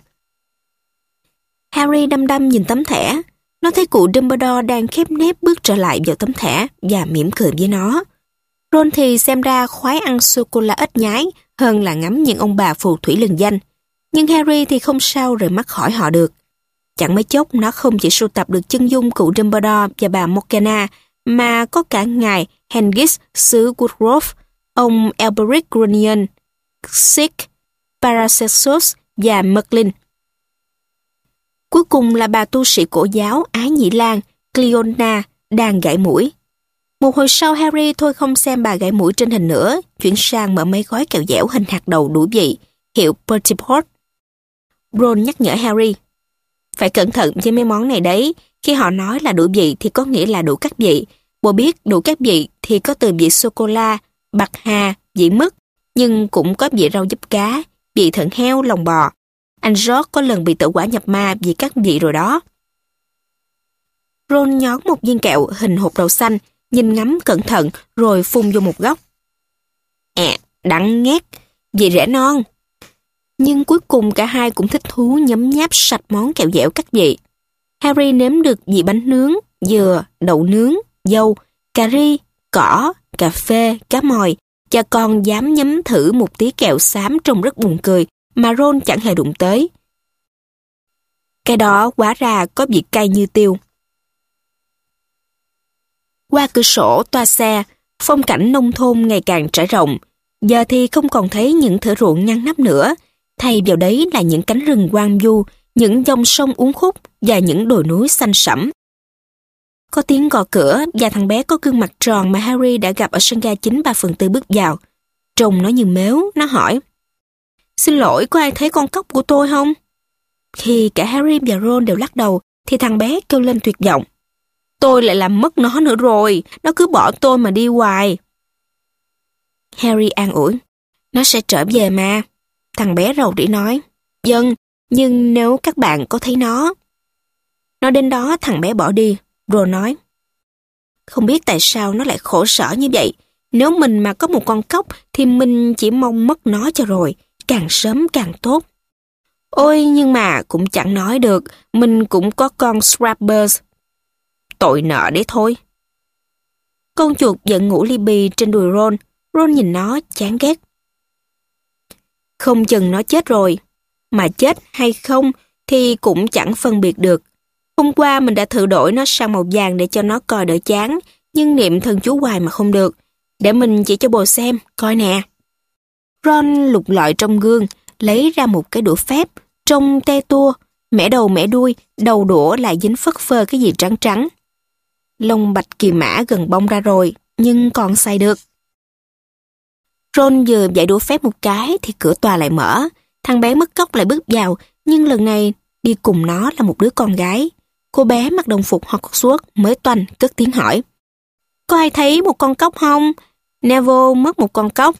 Harry đăm đăm nhìn tấm thẻ. Nó thấy cụ Dumbledore đang khép nép bước trở lại vào tấm thẻ và mỉm cười với nó. Ron thì xem ra khoái ăn sô-cô-la ít nhái hơn là ngắm những ông bà phù thủy lừng danh. Nhưng Harry thì không sao rời mắt khỏi họ được. Chẳng mấy chốc nó không chỉ sưu tập được chân dung cụ Dumbledore và bà Morgana, mà có cả ngài Hengist xứ Woodgrove, ông Alberic Grunion, Sick, Paracelsus và Merlin. Cuối cùng là bà tu sĩ cổ giáo Ái Nhĩ Lan, Cleona, đang gãi mũi. Một hồi sau Harry thôi không xem bà gãi mũi trên hình nữa, chuyển sang mở mấy gói kẹo dẻo hình hạt đậu đủ vị, hiệu Bertie Port. Ron nhắc nhở Harry, phải cẩn thận với mấy món này đấy, khi họ nói là đủ vị thì có nghĩa là đủ các vị. Bồ biết đủ các vị thì có từ vị sô-cô-la, bạc hà, vị mứt, nhưng cũng có vị rau diếp cá, vị thận heo, lòng bò. Anh George có lần bị tử quả nhập ma vì các vị rồi đó. Ron nhón một viên kẹo hình hột đậu xanh, nhìn ngắm cẩn thận rồi phun vô một góc. Đắng nghét, vị rẻ non. Nhưng cuối cùng cả hai cũng thích thú nhấm nháp sạch món kẹo dẻo các vị. Harry nếm được vị bánh nướng, dừa, đậu nướng, dâu, cà ri, cỏ, cà phê, cá mòi, và còn dám nhấm thử một tí kẹo xám trông rất buồn cười mà Ron chẳng hề đụng tới. Cái đó hóa ra có vị cay như tiêu. Qua cửa sổ toa xe, phong cảnh nông thôn ngày càng trải rộng. Giờ thì không còn thấy những thửa ruộng ngăn nắp nữa, thay vào đấy là những cánh rừng hoang vu, những dòng sông uốn khúc và những đồi núi xanh sẫm. Có tiếng gõ cửa và thằng bé có gương mặt tròn mà Harry đã gặp ở sân ga 9/3 bước vào. Trông nó như mếu, nó hỏi: "Xin lỗi, có ai thấy con cóc của tôi không?" Khi cả Harry và Ron đều lắc đầu, thì thằng bé kêu lên tuyệt vọng: "Tôi lại làm mất nó nữa rồi, nó cứ bỏ tôi mà đi hoài." Harry an ủi: "Nó sẽ trở về mà." Thằng bé rầu rĩ nói: "Vâng, nhưng nếu các bạn có thấy nó..." Nói đến đó thằng bé bỏ đi. Ron nói: "Không biết tại sao nó lại khổ sở như vậy. Nếu mình mà có một con cóc thì mình chỉ mong mất nó cho rồi, càng sớm càng tốt." "Ôi, nhưng mà cũng chẳng nói được, mình cũng có con Scrappers." "Tội nợ đấy thôi." Con chuột vẫn ngủ li bì trên đùi Ron. Ron nhìn nó chán ghét. "Không chừng nó chết rồi. Mà chết hay không thì cũng chẳng phân biệt được. Hôm qua mình đã thử đổi nó sang màu vàng để cho nó coi đỡ chán, nhưng niệm thần chú hoài mà không được. Để mình chỉ cho bồ xem, coi nè." Ron lục lọi trong gương, lấy ra một cái đũa phép, trông te tua, mẻ đầu mẻ đuôi, đầu đũa lại dính phất phơ cái gì trắng trắng. Lông bạch kỳ mã gần bong ra rồi, nhưng còn xài được. Ron vừa dạy đũa phép một cái thì cửa tòa lại mở. Thằng bé mất cóc lại bước vào, nhưng lần này đi cùng nó là một đứa con gái. Cô bé mặc đồng phục Hogwarts mới toanh cất tiếng hỏi: "Có ai thấy một con cóc không? Neville mất một con cóc."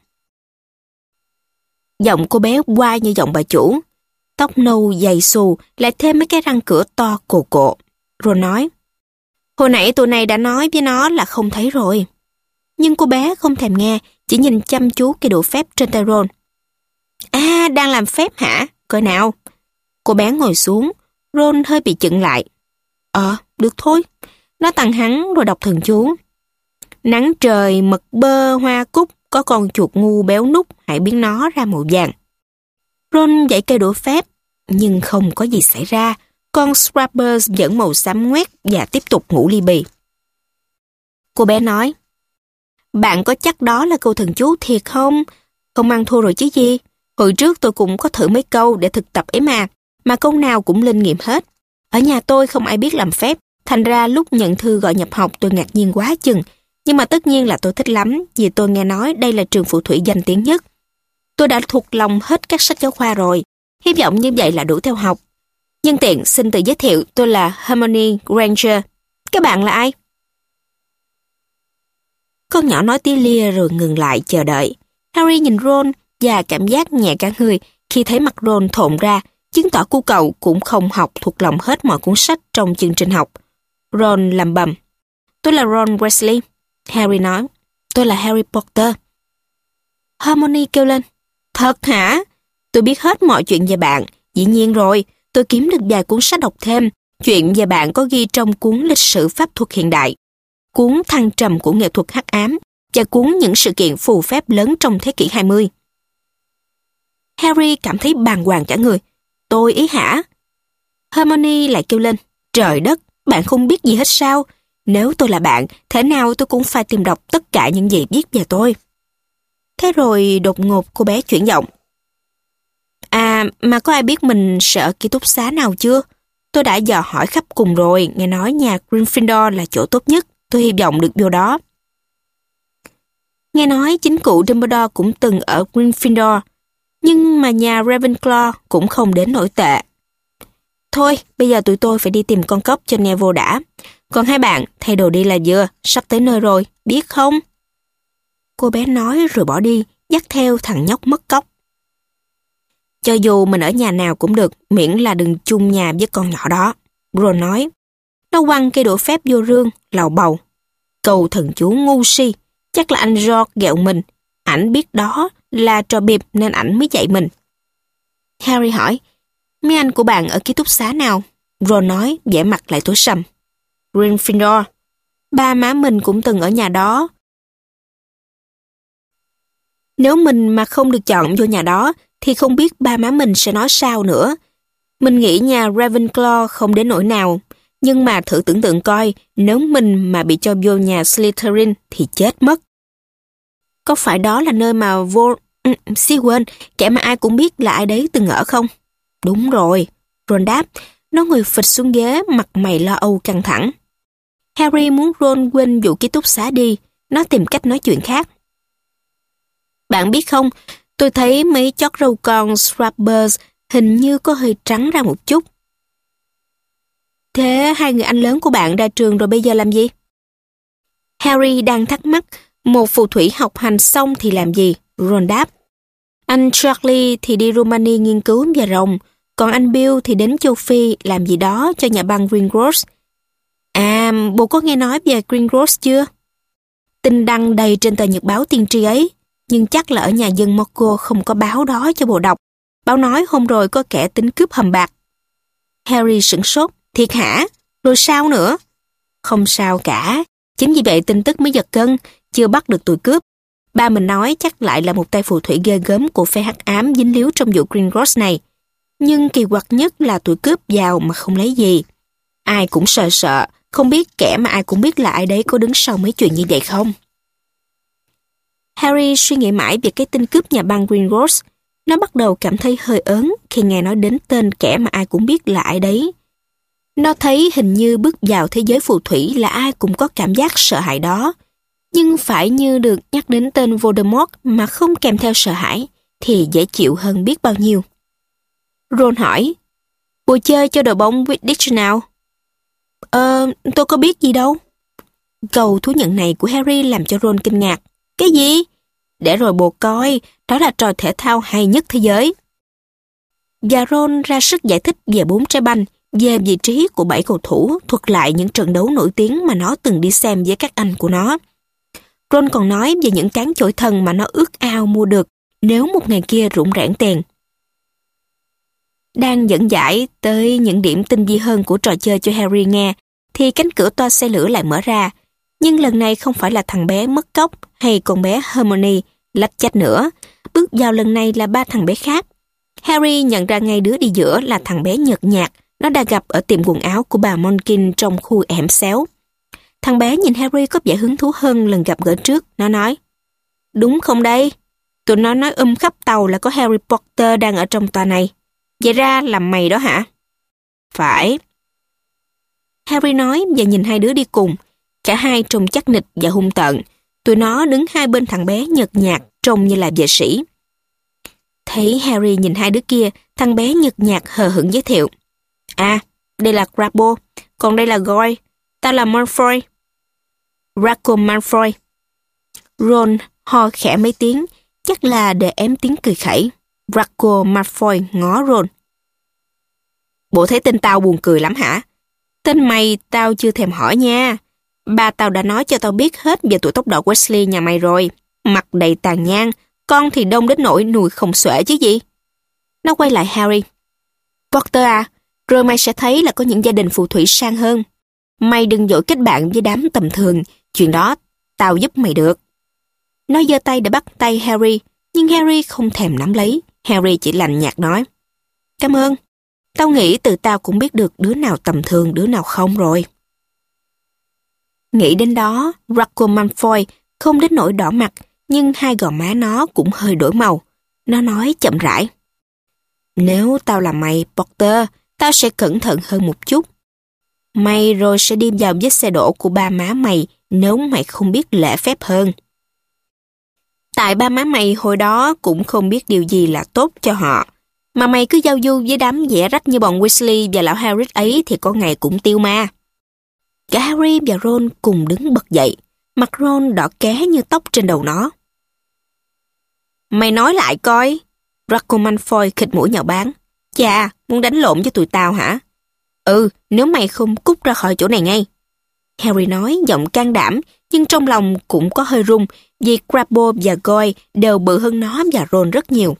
Giọng cô bé oai như giọng bà chủ. Tóc nâu dày xù, lại thêm mấy cái răng cửa to cồ cộ. Rồi nói: "Hồi nãy tụi này đã nói với nó là không thấy rồi." Nhưng cô bé không thèm nghe, chỉ nhìn chăm chú cái đũa phép trên tay Ron. "À, đang làm phép hả? Coi nào." Cô bé ngồi xuống. Ron hơi bị chững lại. Được thôi." Nó tằng hắn rồi đọc thần chú: "Nắng trời, mật bơ, hoa cúc, có con chuột ngu béo núc, hãy biến nó ra màu vàng." Ron giãy cây đũa phép, nhưng không có gì xảy ra. Con Scrappers vẫn màu xám ngoét và tiếp tục ngủ li bì. Cô bé nói: "Bạn có chắc đó là câu thần chú thiệt không? Không ăn thua rồi chứ gì. Hồi trước tôi cũng có thử mấy câu để thực tập ấy mà câu nào cũng linh nghiệm hết. Ở nhà tôi không ai biết làm phép, thành ra lúc nhận thư gọi nhập học tôi ngạc nhiên quá chừng. Nhưng mà tất nhiên là tôi thích lắm, vì tôi nghe nói đây là trường phù thủy danh tiếng nhất. Tôi đã thuộc lòng hết các sách giáo khoa rồi, hy vọng như vậy là đủ theo học. Nhân tiện xin tự giới thiệu, tôi là Hermione Granger. Các bạn là ai?" Con nhỏ nói tí lia rồi ngừng lại chờ đợi. Harry nhìn Ron và cảm giác nhẹ cả người khi thấy mặt Ron thộn ra, chứng tỏ cô cậu cũng không học thuộc lòng hết mọi cuốn sách trong chương trình học. Ron lẩm bẩm: "Tôi là Ron Weasley." Harry nói: "Tôi là Harry Potter." Hermione kêu lên: "Thật hả? Tôi biết hết mọi chuyện về bạn. Dĩ nhiên rồi, tôi kiếm được vài cuốn sách đọc thêm. Chuyện về bạn có ghi trong cuốn lịch sử pháp thuật hiện đại, cuốn thăng trầm của nghệ thuật hắc ám và cuốn những sự kiện phù phép lớn trong thế kỷ 20. Harry cảm thấy bàng hoàng cả người. "Tôi ý hả?" Hermione lại kêu lên: "Trời đất, bạn không biết gì hết sao? Nếu tôi là bạn, thế nào tôi cũng phải tìm đọc tất cả những gì viết về tôi." Thế rồi đột ngột cô bé chuyển giọng: "À, mà có ai biết mình sẽ ở ký túc xá nào chưa? Tôi đã dò hỏi khắp cùng rồi, nghe nói nhà Gryffindor là chỗ tốt nhất. Tôi hy vọng được vô đó." Nghe nói chính cụ Dumbledore cũng từng ở Gryffindor, nhưng mà nhà Ravenclaw cũng không đến nổi tệ. "Thôi, bây giờ tụi tôi phải đi tìm con cóc cho Neville đã. Còn hai bạn, thay đồ đi là vừa, sắp tới nơi rồi, biết không?" Cô bé nói rồi bỏ đi, dắt theo thằng nhóc mất cóc. "Cho dù mình ở nhà nào cũng được, miễn là đừng chung nhà với con nhỏ đó." Ron nói. Nó quăng cây đũa phép vô rương, lầu bầu: "Cầu thần chú ngu si, chắc là anh George ghẹo mình. Ảnh biết đó là trò bịp nên ảnh mới dạy mình." Harry hỏi: "Mấy anh của bạn ở ký túc xá nào?" Ron nói, vẻ mặt lại tối sầm: "Gryffindor. Ba má mình cũng từng ở nhà đó. Nếu mình mà không được chọn vô nhà đó, thì không biết ba má mình sẽ nói sao nữa. Mình nghĩ nhà Ravenclaw không đến nỗi nào, nhưng mà thử tưởng tượng coi, nếu mình mà bị cho vô nhà Slytherin thì chết mất." "Có phải đó là nơi mà Xí quên, kẻ mà ai cũng biết là ai đấy từng ở không?" "Đúng rồi." Ron đáp. Nó ngồi phịch xuống ghế, mặt mày lo âu căng thẳng. Harry muốn Ron quên vụ ký túc xá đi, nó tìm cách nói chuyện khác. Bạn biết không, tôi thấy mấy chót râu con Scrappers hình như có hơi trắng ra một chút. Thế hai người anh lớn của bạn ra trường rồi bây giờ làm gì? Harry đang thắc mắc, một phù thủy học hành xong thì làm gì? Ron đáp. Anh Charlie thì đi Romania nghiên cứu về rồng, còn anh Bill thì đến châu Phi làm gì đó cho nhà băng Gringotts. À, bố có nghe nói về Gringotts chưa? Tin đăng đầy trên tờ nhật báo tiên tri ấy, nhưng chắc là ở nhà dân Muggle không có báo đó cho bố đọc. Báo nói hôm rồi có kẻ tính cướp hầm bạc. Harry sửng sốt. Thiệt hả? Rồi sao nữa? Không sao cả. Chính vì vậy tin tức mới giật gân, chưa bắt được tụi cướp. Ba mình nói chắc lại là một tay phù thủy ghê gớm của phe hắc ám dính líu trong vụ Gringotts này. Nhưng kỳ quặc nhất là tụi cướp vào mà không lấy gì. Ai cũng sợ sợ, không biết kẻ mà ai cũng biết là ai đấy có đứng sau mấy chuyện như vậy không? Harry suy nghĩ mãi về cái tin cướp nhà băng Gringotts. Nó bắt đầu cảm thấy hơi ớn khi nghe nói đến tên kẻ mà ai cũng biết là ai đấy. Nó thấy hình như bước vào thế giới phù thủy là ai cũng có cảm giác sợ hãi đó. Nhưng phải như được nhắc đến tên Voldemort mà không kèm theo sợ hãi thì dễ chịu hơn biết bao nhiêu. Ron hỏi, bố chơi cho đội bóng Quidditch nào? Tôi có biết gì đâu. Câu thú nhận này của Harry làm cho Ron kinh ngạc. Cái gì? Để rồi bố coi, đó là trò thể thao hay nhất thế giới. Và Ron ra sức giải thích về 4 trái banh, về vị trí của 7 cầu thủ, thuật lại những trận đấu nổi tiếng mà nó từng đi xem với các anh của nó. Ron còn nói về những cán chổi thần mà nó ước ao mua được nếu một ngày kia rủng rãng tiền. Đang dẫn giải tới những điểm tinh vi hơn của trò chơi cho Harry nghe, thì cánh cửa toa xe lửa lại mở ra. Nhưng lần này không phải là thằng bé mất cốc hay con bé Hermione lách chách nữa. Bước vào lần này là 3 thằng bé khác. Harry nhận ra ngay đứa đi giữa là thằng bé nhợt nhạt nó đã gặp ở tiệm quần áo của bà Monkin trong khu hẻm xéo. Thằng bé nhìn Harry có vẻ hứng thú hơn lần gặp gỡ trước. Nó nói, đúng không đây? Tụi nó nói khắp tàu là có Harry Potter đang ở trong tòa này. Vậy ra là mày đó hả? Phải. Harry nói và nhìn hai đứa đi cùng. Cả hai trông chắc nịch và hung tợn. Tụi nó đứng hai bên thằng bé nhợt nhạt trông như là vệ sĩ. Thấy Harry nhìn hai đứa kia, thằng bé nhợt nhạt hờ hững giới thiệu. À, đây là Crabbe, còn đây là Goyle. Tao là Malfoy. Draco Malfoy. Ron ho khẽ mấy tiếng, chắc là để ém tiếng cười khẩy. Draco Malfoy ngó Ron. Bộ thấy tên tao buồn cười lắm hả? Tên mày tao chưa thèm hỏi nha. Ba tao đã nói cho tao biết hết về tụi tốc độ Weasley nhà mày rồi. Mặt đầy tàn nhang, con thì đông đến nỗi nùi không xuể chứ gì. Nó quay lại Harry. Potter à, rồi mày sẽ thấy là có những gia đình phù thủy sang hơn. Mày đừng dội kết bạn với đám tầm thường, chuyện đó tao giúp mày được. Nó giơ tay để bắt tay Harry, nhưng Harry không thèm nắm lấy. Harry chỉ lạnh nhạt nói, cảm ơn, tao nghĩ từ tao cũng biết được đứa nào tầm thường, đứa nào không rồi. Nghĩ đến đó, Draco Malfoy không đến nỗi đỏ mặt, nhưng hai gò má nó cũng hơi đổi màu. Nó nói chậm rãi, nếu tao là mày, Potter, tao sẽ cẩn thận hơn một chút. Mày rồi sẽ đi vào vết xe đổ của ba má mày nếu mày không biết lễ phép hơn. Tại ba má mày hồi đó cũng không biết điều gì là tốt cho họ. Mà mày cứ giao du với đám dẻ rách như bọn Weasley và lão Harry ấy thì có ngày cũng tiêu ma. Cả Harry và Ron cùng đứng bật dậy. Mặt Ron đỏ ké như tóc trên đầu nó. Mày nói lại coi. Draco Malfoy khịt mũi nhạo báng. Chà, muốn đánh lộn với tụi tao hả? Ừ, nếu mày không cút ra khỏi chỗ này ngay. Harry nói giọng can đảm, nhưng trong lòng cũng có hơi run vì Crabbe và Goyle đều bự hơn nó và Ron rất nhiều.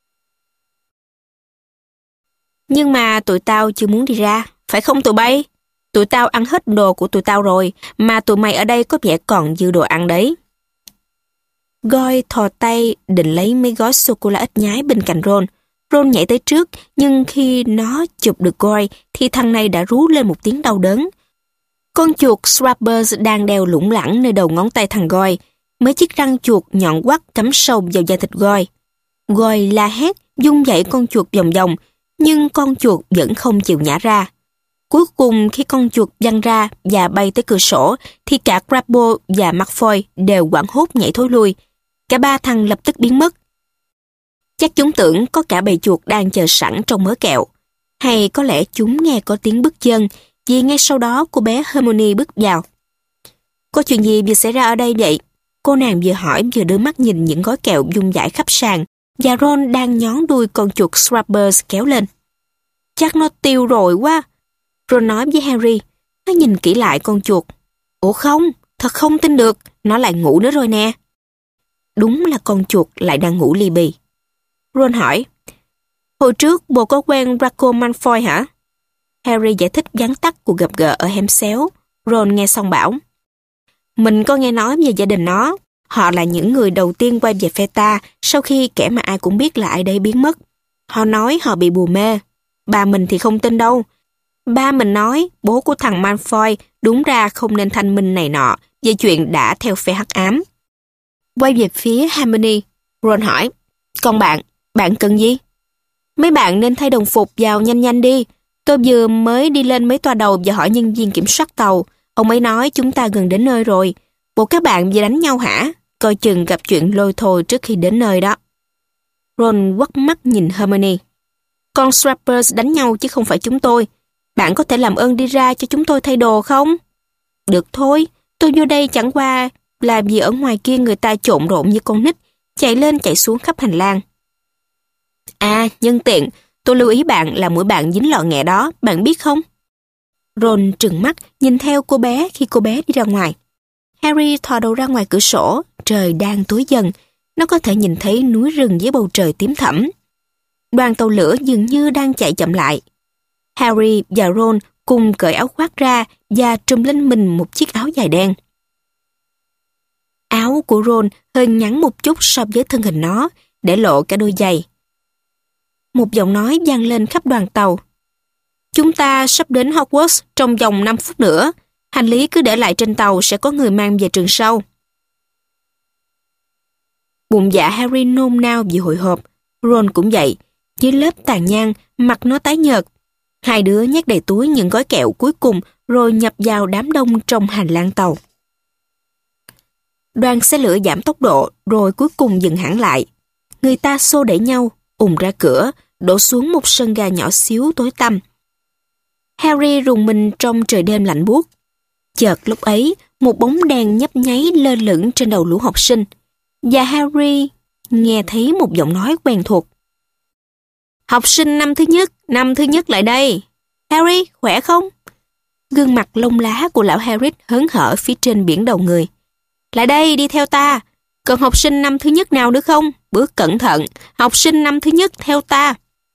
Nhưng mà tụi tao chưa muốn đi ra, phải không tụi bay? Tụi tao ăn hết đồ của tụi tao rồi, mà tụi mày ở đây có vẻ còn dư đồ ăn đấy. Goyle thò tay định lấy mấy gói sô-cô-la ít nhái bên cạnh Ron. Ron nhảy tới trước, nhưng khi nó chụp được Goyle thì thằng này đã rú lên một tiếng đau đớn. Con chuột Scrappers đang đeo lủng lẳng nơi đầu ngón tay thằng Goyle. Mấy chiếc răng chuột nhọn quắt cắm sâu vào da thịt Goyle. Goyle la hét, vung dậy con chuột vòng vòng, nhưng con chuột vẫn không chịu nhả ra. Cuối cùng khi con chuột văng ra và bay tới cửa sổ, thì cả Crabbe và Malfoy đều hoảng hốt nhảy thối lui. Cả ba thằng lập tức biến mất. Chắc chúng tưởng có cả bầy chuột đang chờ sẵn trong mớ kẹo. Hay có lẽ chúng nghe có tiếng bước chân, vì ngay sau đó cô bé Hermione bước vào. Có chuyện gì vừa xảy ra ở đây vậy? Cô nàng vừa hỏi vừa đưa mắt nhìn những gói kẹo vung vãi khắp sàn, và Ron đang nhón đuôi con chuột Scrabbers kéo lên. Chắc nó tiêu rồi quá. Ron nói với Harry. Nó nhìn kỹ lại con chuột. Ủa không, thật không tin được, nó lại ngủ nữa rồi nè. Đúng là con chuột lại đang ngủ li bì. Ron hỏi, hồi trước bồ có quen Draco Malfoy hả? Harry giải thích vắn tắt cuộc gặp gỡ ở hẻm xéo. Ron nghe xong bảo, mình có nghe nói về gia đình nó. Họ là những người đầu tiên quay về phe ta sau khi kẻ mà ai cũng biết là ai đấy biến mất. Họ nói họ bị bù mê. Ba mình thì không tin đâu. Ba mình nói bố của thằng Malfoy đúng ra không nên thanh minh này nọ về chuyện đã theo phe hắc ám. Quay về phía Hermione, Ron hỏi, còn bạn cần gì? Mấy bạn nên thay đồng phục vào nhanh nhanh đi. Tôi vừa mới đi lên mấy toa đầu và hỏi nhân viên kiểm soát tàu. Ông ấy nói chúng ta gần đến nơi rồi. Bộ các bạn vừa đánh nhau hả? Coi chừng gặp chuyện lôi thôi trước khi đến nơi đó. Ron quắt mắt nhìn Hermione. Con Scrabbers đánh nhau chứ không phải chúng tôi. Bạn có thể làm ơn đi ra cho chúng tôi thay đồ không? Được thôi, tôi vô đây chẳng qua làm gì ở ngoài kia người ta trộn rộn như con nít, chạy lên chạy xuống khắp hành lang. À, nhân tiện, tôi lưu ý bạn là mũi bạn dính lọ nghẹ đó, bạn biết không? Ron trừng mắt nhìn theo cô bé khi cô bé đi ra ngoài. Harry thò đầu ra ngoài cửa sổ, trời đang tối dần, nó có thể nhìn thấy núi rừng dưới bầu trời tím thẫm. Đoàn tàu lửa dường như đang chạy chậm lại. Harry và Ron cùng cởi áo khoác ra và trùm lên mình một chiếc áo dài đen. Áo của Ron hơi ngắn một chút so với thân hình nó, để lộ cả đôi giày. Một giọng nói vang lên khắp đoàn tàu. Chúng ta sắp đến Hogwarts trong vòng 5 phút nữa. Hành lý cứ để lại trên tàu, sẽ có người mang về trường sau. Bụng dạ Harry nôn nao vì hồi hộp. Ron cũng vậy. Dưới lớp tàn nhang, mặt nó tái nhợt. Hai đứa nhét đầy túi những gói kẹo cuối cùng rồi nhập vào đám đông trong hành lang tàu. Đoàn xe lửa giảm tốc độ rồi cuối cùng dừng hẳn lại. Người ta xô đẩy nhau, ùn ra cửa, đổ xuống một sân ga nhỏ xíu tối tăm. Harry rùng mình trong trời đêm lạnh buốt. Chợt lúc ấy, một bóng đèn nhấp nháy lơ lửng trên đầu lũ học sinh, và Harry nghe thấy một giọng nói quen thuộc. Học sinh năm thứ nhất lại đây. Harry, khỏe không? Gương mặt lông lá của lão Harry hớn hở phía trên biển đầu người. Lại đây, đi theo ta. Còn học sinh năm thứ nhất nào nữa không? Bước cẩn thận. Học sinh năm thứ nhất theo ta.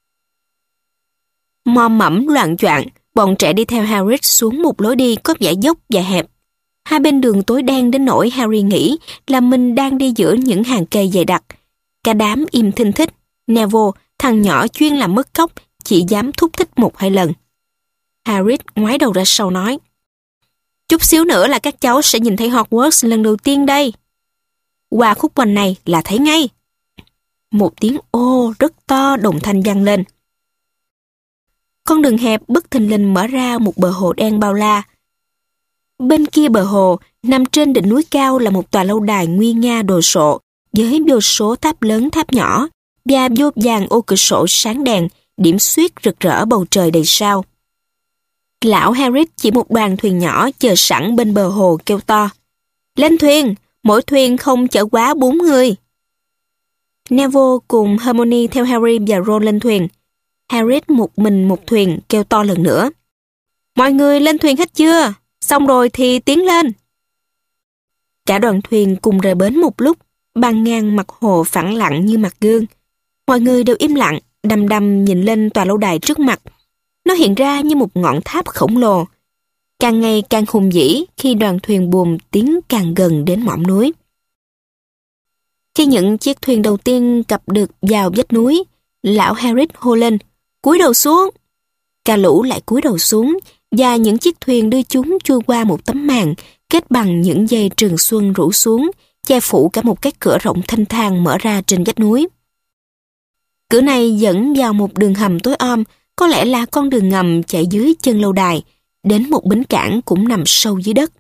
Mò mẫm loạng choạng, bọn trẻ đi theo Harry xuống một lối đi có vẻ dốc và hẹp. Hai bên đường tối đen đến nỗi Harry nghĩ là mình đang đi giữa những hàng cây dày đặc. Cả đám im thinh thích. Neville, thằng nhỏ chuyên làm mất cốc, chỉ dám thúc thích 1-2 lần. Harry ngoái đầu ra sau nói, chút xíu nữa là các cháu sẽ nhìn thấy Hogwarts lần đầu tiên đây. Qua khúc quanh này là thấy ngay. Một tiếng ô rất to đồng thanh vang lên. Con đường hẹp bất thình lình mở ra một bờ hồ đen bao la. Bên kia bờ hồ, nằm trên đỉnh núi cao là một tòa lâu đài nguy nga đồ sộ, với vô số tháp lớn tháp nhỏ, và vô vàn ô cửa sổ sáng đèn, điểm xuyết rực rỡ bầu trời đầy sao. Lão Harry chỉ một đoàn thuyền nhỏ chờ sẵn bên bờ hồ kêu to. Lên thuyền, mỗi thuyền không chở quá 4 người. Neville cùng Hermione theo Harry và Ron lên thuyền. Harry một mình một thuyền kêu to lần nữa. Mọi người lên thuyền hết chưa? Xong rồi thì tiến lên. Cả đoàn thuyền cùng rời bến một lúc, băng ngang mặt hồ phẳng lặng như mặt gương. Mọi người đều im lặng, đăm đăm nhìn lên tòa lâu đài trước mặt. Nó hiện ra như một ngọn tháp khổng lồ, càng ngày càng hùng vĩ khi đoàn thuyền buồm tiến càng gần đến mỏm núi. Khi những chiếc thuyền đầu tiên cập được vào vách núi, lão Harry hô lên, cúi đầu xuống. Cả lũ lại cúi đầu xuống, và những chiếc thuyền đưa chúng chui qua một tấm màn kết bằng những dây trường xuân rủ xuống, che phủ cả một cái cửa rộng thênh thang mở ra trên vách núi. Cửa này dẫn vào một đường hầm tối om, có lẽ là con đường ngầm chạy dưới chân lâu đài, đến một bến cảng cũng nằm sâu dưới đất.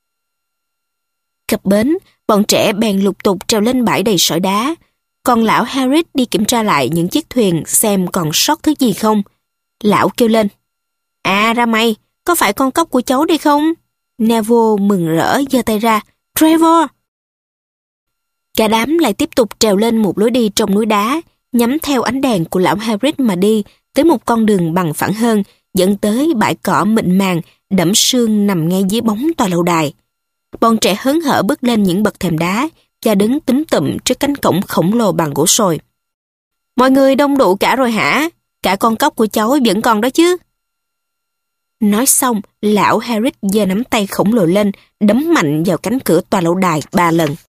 Cập bến, bọn trẻ bèn lục tục trèo lên bãi đầy sỏi đá, còn lão Harris đi kiểm tra lại những chiếc thuyền xem còn sót thứ gì không. Lão kêu lên, à ra mày, có phải con cóc của cháu đây không? Neville mừng rỡ giơ tay ra, Trevor! Cả đám lại tiếp tục trèo lên một lối đi trong núi đá, nhắm theo ánh đèn của lão Harris mà đi tới một con đường bằng phẳng hơn, dẫn tới bãi cỏ mịn màng, đẫm sương nằm ngay dưới bóng tòa lâu đài. Bọn trẻ hớn hở bước lên những bậc thềm đá và đứng túm tụm trước cánh cổng khổng lồ bằng gỗ sồi. Mọi người đông đủ cả rồi hả? Cả con cóc của cháu vẫn còn đó chứ? Nói xong, lão Harris giơ nắm tay khổng lồ lên, đấm mạnh vào cánh cửa tòa lâu đài 3 lần.